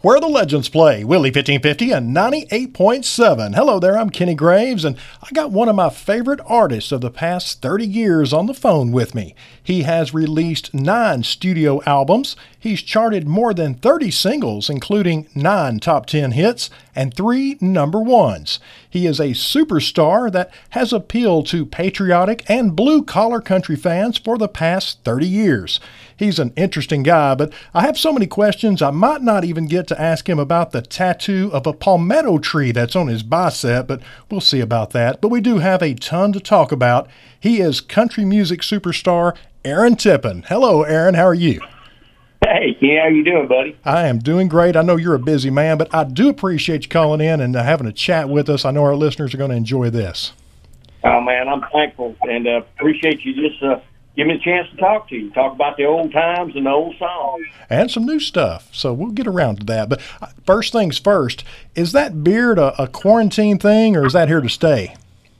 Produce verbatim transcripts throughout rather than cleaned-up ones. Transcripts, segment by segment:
Where the Legends Play, Willie fifteen fifty and ninety-eight point seven. Hello there, I'm Kenny Graves, and I got one of my favorite artists of the past thirty years on the phone with me. He has released nine studio albums. He's charted more than thirty singles, including nine top ten hits and three number ones. He is a superstar that has appealed to patriotic and blue-collar country fans for the past thirty years. He's an interesting guy, but I have so many questions I might not even get to ask him about the tattoo of a palmetto tree that's on his bicep, but we'll see about that. But we do have a ton to talk about. He is country music superstar Aaron Tippin. Hello, Aaron. How are you? Hey, yeah, how you doing, buddy? I am doing great. I know you're a busy man, but I do appreciate you calling in and uh, having a chat with us. I know our listeners are going to enjoy this. Oh, man, I'm thankful and uh, appreciate you just uh, giving me a chance to talk to you, talk about the old times and the old songs. And some new stuff, so we'll get around to that. But first things first, is that beard a, a quarantine thing, or is that here to stay?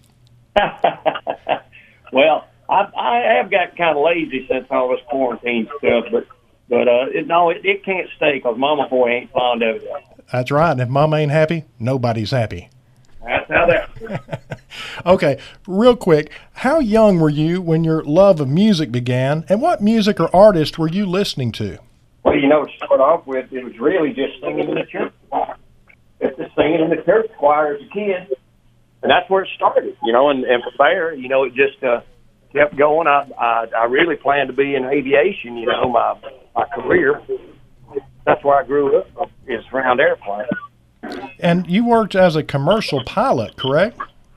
Well, I, I have got kind of lazy since all this quarantine stuff, but but uh, it, no, it, it can't stay because Mama Boy ain't fond of it. That's right. And if Mama ain't happy, nobody's happy. That's how that. Okay, real quick, how young were you when your love of music began, and what music or artist were you listening to? Well, you know, to start off with, it was really just singing in the church choir. It's just singing in the church choir as a kid, and that's where it started, you know, and, and from there, you know, it just uh, kept going. I, I I really planned to be in aviation, you know, my, my career. That's where I grew up, is around airplanes. And you worked as a commercial pilot, correct?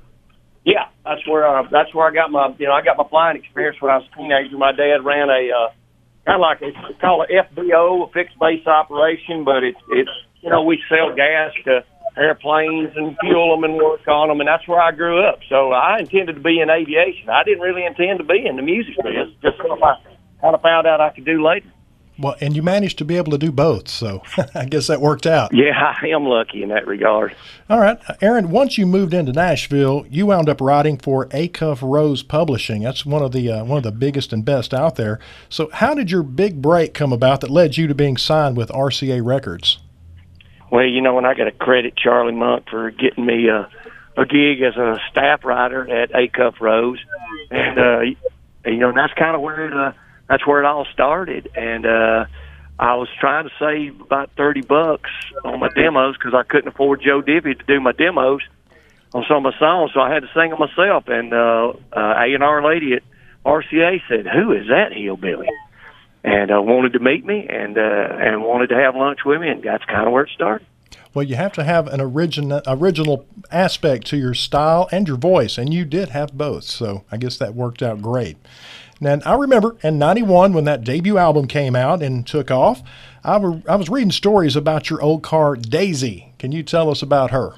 Yeah, that's where uh, that's where I got my you know I got my flying experience when I was a teenager. My dad ran a uh, kind of like a, it's called a F B O, a fixed base operation, but it's it's you know we sell gas to airplanes and fuel them and work on them, and that's where I grew up. So I intended to be in aviation. I didn't really intend to be in the music business. Just something I kind of found out I could do later. Well, and you managed to be able to do both, so I guess that worked out. Yeah, I am lucky in that regard. All right. Aaron, once you moved into Nashville, you wound up writing for Acuff Rose Publishing. That's one of the uh, one of the biggest and best out there. So how did your big break come about that led you to being signed with R C A Records? Well, you know, and I got to credit Charlie Monk for getting me a, a gig as a staff writer at Acuff Rose. And, uh, you know, and that's kind of where it uh, That's where it all started, and uh, I was trying to save about thirty bucks on my demos because I couldn't afford Joe Divvy to do my demos on some of my songs, so I had to sing them myself. And uh, uh, A and R lady at R C A said, "Who is that hillbilly?" And uh, wanted to meet me and uh, and wanted to have lunch with me, and that's kind of where it started. Well, you have to have an original original aspect to your style and your voice, and you did have both, so I guess that worked out great. Now, I remember in ninety-one when that debut album came out and took off, I, were, I was reading stories about your old car, Daisy. Can you tell us about her?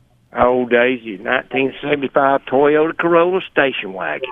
Old Daisy, nineteen seventy-five Toyota Corolla station wagon.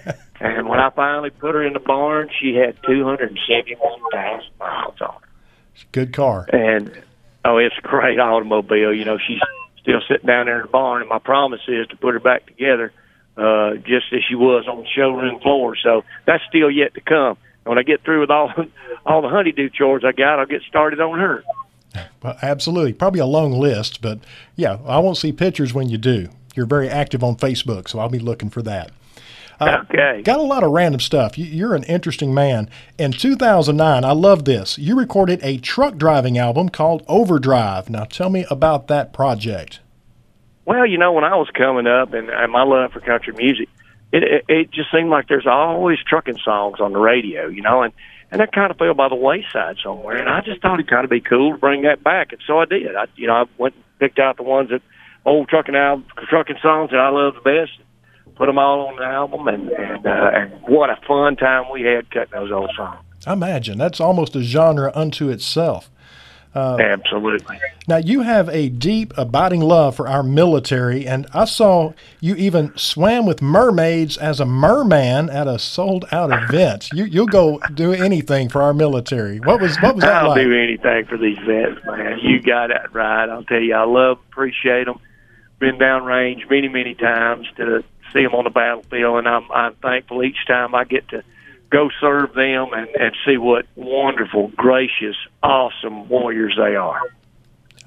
And when I finally put her in the barn, she had two hundred seventy-one thousand miles on her. Good car. And, oh, it's a great automobile. You know, she's still sitting down there in the barn, and my promise is to put her back together Uh, just as she was on the showroom floor. So that's still yet to come. When I get through with all all the honeydew chores I got, I'll get started on her. Well, absolutely. Probably a long list, but yeah, I won't see pictures when you do. You're very active on Facebook, so I'll be looking for that. Uh, okay. Got a lot of random stuff. You, you're an interesting man. In two thousand nine, I love this. You recorded a truck driving album called Overdrive. Now tell me about that project. Well, you know, when I was coming up and, and my love for country music, it, it it just seemed like there's always trucking songs on the radio, you know, and, and that kind of fell by the wayside somewhere. And I just thought it'd kind of be cool to bring that back. And so I did. I, you know, I went and picked out the ones that old trucking album, trucking songs that I love the best, put them all on the album. And, and, uh, and what a fun time we had cutting those old songs. I imagine that's almost a genre unto itself. Uh, Absolutely. Now, you have a deep, abiding love for our military, and I saw you even swam with mermaids as a merman at a sold-out event. You, you'll go do anything for our military. What was what was that I'll like? do anything for these vets, man. You got that right. I'll tell you, I love, appreciate them. Been downrange many, many times to see them on the battlefield, and I'm, I'm thankful each time I get to go serve them and, and see what wonderful, gracious, awesome warriors they are.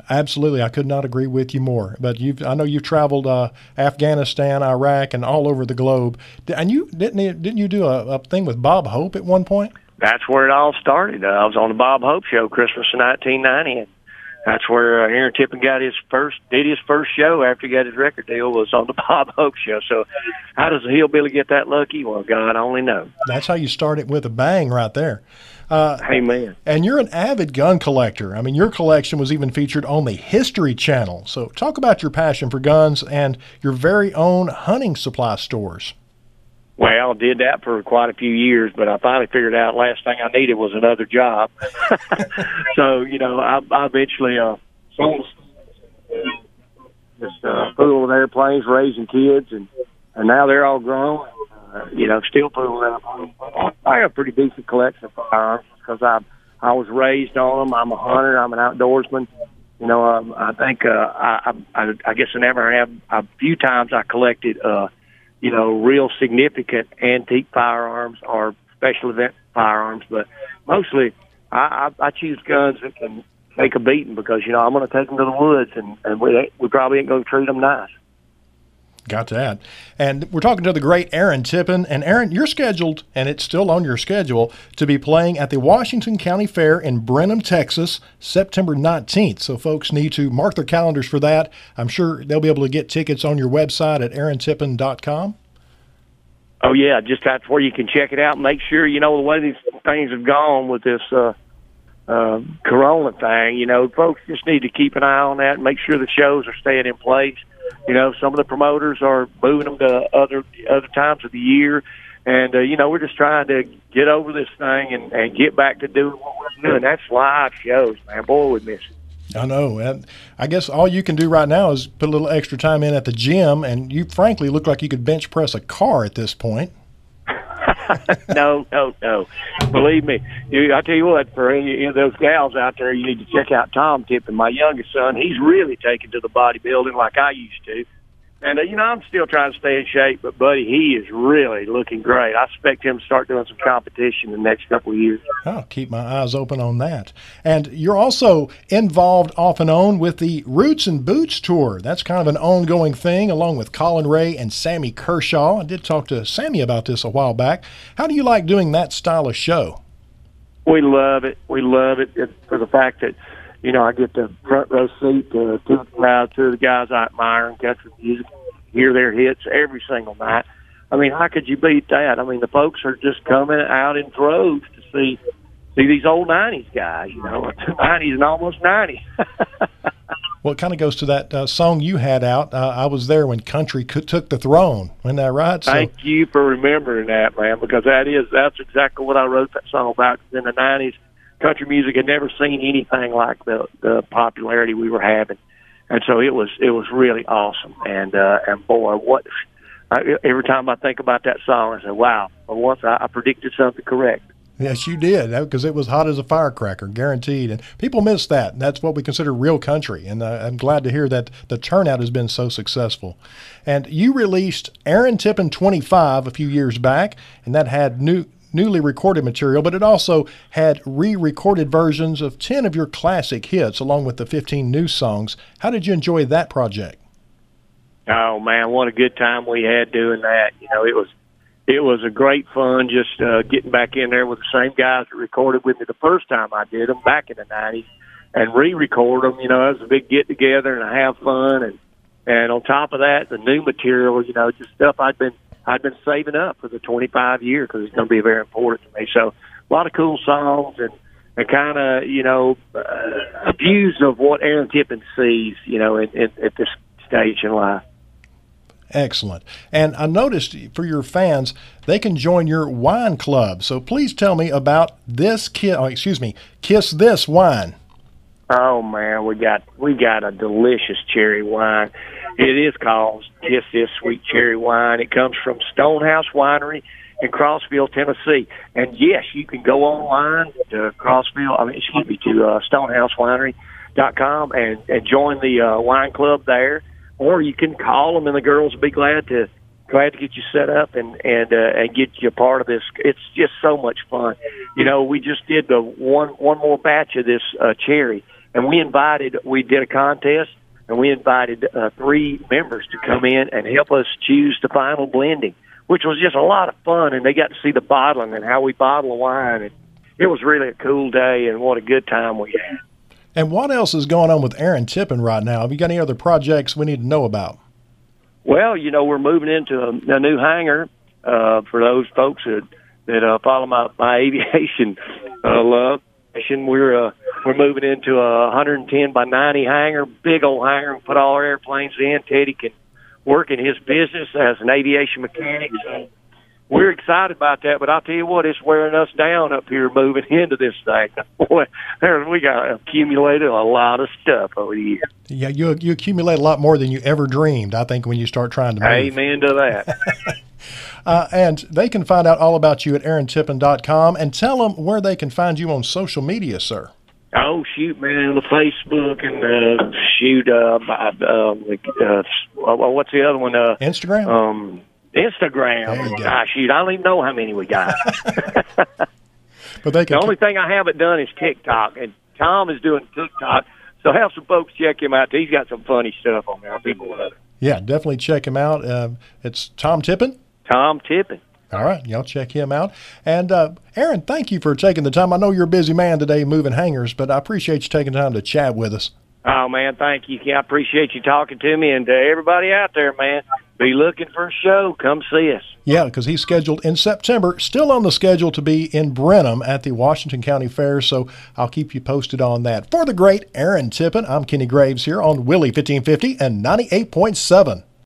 Absolutely. I could not agree with you more. But you've, I know you've traveled uh, Afghanistan, Iraq, and all over the globe. And you didn't you, didn't you do a, a thing with Bob Hope at one point? That's where it all started. Uh, I was on the Bob Hope Show, Christmas of nineteen ninety, and that's where uh, Aaron Tippin got his first, did his first show after he got his record deal, was on the Bob Hope Show. So how does a hillbilly get that lucky? Well, God only knows. That's how you start it with a bang right there. Uh, Amen. And you're an avid gun collector. I mean, your collection was even featured on the History Channel. So talk about your passion for guns and your very own hunting supply stores. Well, I did that for quite a few years, but I finally figured out last thing I needed was another job. So, you know, I, I eventually uh, sold just uh, fool with airplanes, raising kids, and, and now they're all grown. Uh, you know, still fooling airplanes. I have a pretty decent collection of firearms because I I was raised on them. I'm a hunter. I'm an outdoorsman. You know, um, I think uh, I, I I guess I never have. A few times I collected, uh, you know, real significant antique firearms or special event firearms, but mostly I, I, I choose guns that can take a beating because you know I'm going to take them to the woods, and and we we probably ain't going to treat them nice. Got that. And we're talking to the great Aaron Tippin. And Aaron, you're scheduled, and it's still on your schedule, to be playing at the Washington County Fair in Brenham, Texas, September nineteenth. So folks need to mark their calendars for that. I'm sure they'll be able to get tickets on your website at aaron tippin dot com. Oh, yeah, just that's where you can check it out. Make sure, you know, the way these things have gone with this uh, uh, Corona thing, you know, folks just need to keep an eye on that and make sure the shows are staying in place. You know, some of the promoters are moving them to other other times of the year. And, uh, you know, we're just trying to get over this thing and, and get back to doing what we're doing. That's live shows, man. Boy, we miss it. I know. And I guess all you can do right now is put a little extra time in at the gym, and you frankly look like you could bench press a car at this point. no, no, no. Believe me, you, I tell you what, for any of those gals out there, you need to check out Tom Tippin, my youngest son. He's really taken to the bodybuilding like I used to. And, uh, you know, I'm still trying to stay in shape, but, buddy, he is really looking great. I expect him to start doing some competition in the next couple of years. I'll keep my eyes open on that. And you're also involved off and on with the Roots and Boots Tour. That's kind of an ongoing thing, along with Colin Ray and Sammy Kershaw. I did talk to Sammy about this a while back. How do you like doing that style of show? We love it. We love it for the fact that, you know, I get the front row seat to, to the crowd, to the guys I admire in country music, hear their hits every single night. I mean, how could you beat that? I mean, the folks are just coming out in droves to see see these old nineties guys, you know, nineties and almost ninety. Well, it kind of goes to that uh, song you had out. Uh, I was there when country could, took the throne. Isn't that right? So, thank you for remembering that, man, because that is that's exactly what I wrote that song about. In the nineties, country music had never seen anything like the the popularity we were having, and so it was it was really awesome. And uh, and boy, what I, every time I think about that song, I say, wow! For once, I, I predicted something correct. Yes, you did, because it was hot as a firecracker, guaranteed. And people miss that. That's what we consider real country. And uh, I'm glad to hear that the turnout has been so successful. And you released Aaron Tippin twenty-five a few years back, and that had new newly recorded material, but it also had re-recorded versions of ten of your classic hits, along with the fifteen new songs. How did you enjoy that project? Oh, man, what a good time we had doing that. You know, it was It was a great fun just uh, getting back in there with the same guys that recorded with me the first time I did them back in the nineties and re-record them. You know, it was a big get-together and a have fun. And, and on top of that, the new material, you know, just stuff I'd been I'd been saving up for the twenty-five year because it's going to be very important to me. So a lot of cool songs and, and kind of, you know, uh, views of what Aaron Tippin sees, you know, in, in, at this stage in life. Excellent. And I noticed for your fans, they can join your wine club. So please tell me about this, ki- oh, excuse me, Kiss This wine. Oh, man, we got we got a delicious cherry wine. It is called Kiss This Sweet Cherry Wine. It comes from Stonehouse Winery in Crossville, Tennessee. And, yes, you can go online to Crossville, I mean, excuse me, to uh, stonehouse winery dot com and, and join the uh, wine club there. Or you can call them, and the girls will be glad to glad to get you set up and and uh, and get you a part of this. It's just so much fun. You know, we just did the one one more batch of this uh, cherry, and we invited, we did a contest, and we invited uh, three members to come in and help us choose the final blending, which was just a lot of fun, and they got to see the bottling and how we bottle the wine. And it was really a cool day, and what a good time we had. And what else is going on with Aaron Tippin right now? Have you got any other projects we need to know about? Well, you know, we're moving into a, a new hangar uh, for those folks that, that uh, follow my, my aviation uh, love. We're uh, we're moving into a one hundred ten by ninety hangar, big old hangar. We put all our airplanes in. Teddy can work in his business as an aviation mechanic. So we're excited about that. But I'll tell you what, it's wearing us down up here moving into this thing. Boy, there we got accumulated a lot of stuff over the years. Yeah, you you accumulate a lot more than you ever dreamed, I think, when you start trying to move. Amen to that. Uh, and they can find out all about you at aaron tippin dot com, and tell them where they can find you on social media, sir. Oh, shoot, man, the Facebook and uh, shoot, uh, uh, uh, what's the other one? Uh, Instagram? Um, Instagram. Ah, shoot, I don't even know how many we got. But they can the only thing I haven't done is TikTok, and Tom is doing TikTok, so have some folks check him out. He's got some funny stuff on there. People love it. Yeah, definitely check him out. Uh, it's Tom Tippin? Tom Tippin. All right, y'all check him out. And uh, Aaron, thank you for taking the time. I know you're a busy man today moving hangars, but I appreciate you taking time to chat with us. Oh, man, thank you. I appreciate you talking to me. And uh, everybody out there, man, be looking for a show. Come see us. Yeah, because he's scheduled in September, still on the schedule to be in Brenham at the Washington County Fair, so I'll keep you posted on that. For the great Aaron Tippin, I'm Kenny Graves here on Willie fifteen fifty and ninety-eight point seven.